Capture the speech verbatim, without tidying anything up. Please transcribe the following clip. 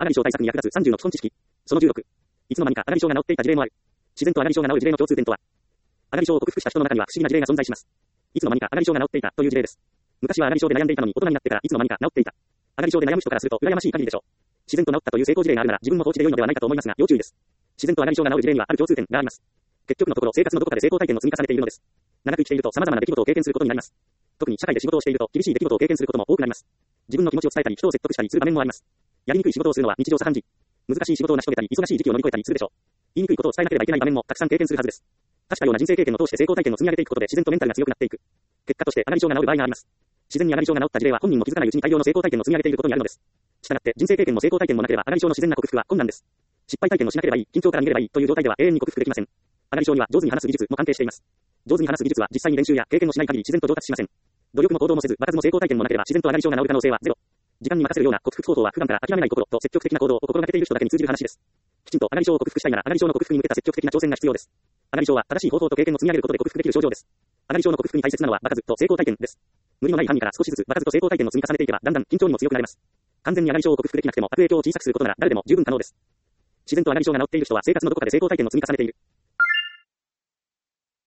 上がり症対策に役立つさんじゅうの基本知識。そのじゅうろく。いつの間にか上がり症が治っていた事例もある。自然と上がり症が治る事例の共通点とは。上がり症を克服した人の中には不思議な事例が存在します。いつの間にか上がり症が治っていたという事例です。昔は上がり症で悩んでいたのに大人になってからいつの間にか治っていた。上がり症で悩む人からすると羨ましい限りでしょう。自然と治ったという成功事例があるなら自分も放置で良いのではないかと思いますが要注意です。自然と上がり症が治る事例にはある共通点があります。結局のところ生活のどこかで成功体験を積み重ねているのです。長く生きていると様々な出来事を経験することになります。特に社会で仕事をしていると厳しい出来事を経験することも多くなります。自分の気持ちを伝えたり人を説得したりする場面もあります。やりにくい仕事をするのは日常茶飯事。難しい仕事を成し遂げたり忙しい時期を乗り越えたりするでしょう。言いにくいことを伝えなければいけない場面もたくさん経験するはずです。確かような人生経験を通して成功体験を積み上げていくことで自然とメンタルが強くなっていく。結果として上がり症が治る場合があります。自然に上がり症が治った事例は本人も気づかないうちに大量の成功体験を積み上げていることにあるのです。したがって人生経験も成功体験もなければ上がり症の自然な克服は困難です。失敗体験をしなければいい、緊張から逃げればいいという状態では永遠に克服できません。上がり症には上手に話す技術も関係しています。上手に話す技術は実際に練習や経験をしない限り自然と上達しません。努力も行動もせず、場数も成功体験もなければ自然と上がり症が治る可能性はゼロ。時間に任せるような克服方法は普段から諦めない心と積極的な行動を心がけている人だけに通じる話です。きちんと上がり症を克服したいなら上がり症の克服に向けた積極的な挑戦が必要です。上がり症は正しい方法と経験を積み上げることで克服できる症状です。上がり症の克服に大切なのは場数と成功体験です。無理のない範囲から少しずつ場数と成功体験を積み重ねていけばだんだん緊張にも強くなれます。完全に上がり症を克服できなくても悪影響を小さくすることなら誰でも十分可能です。自然と上がり症が治っている人は生活のどこかで成功体験を積み重ねている。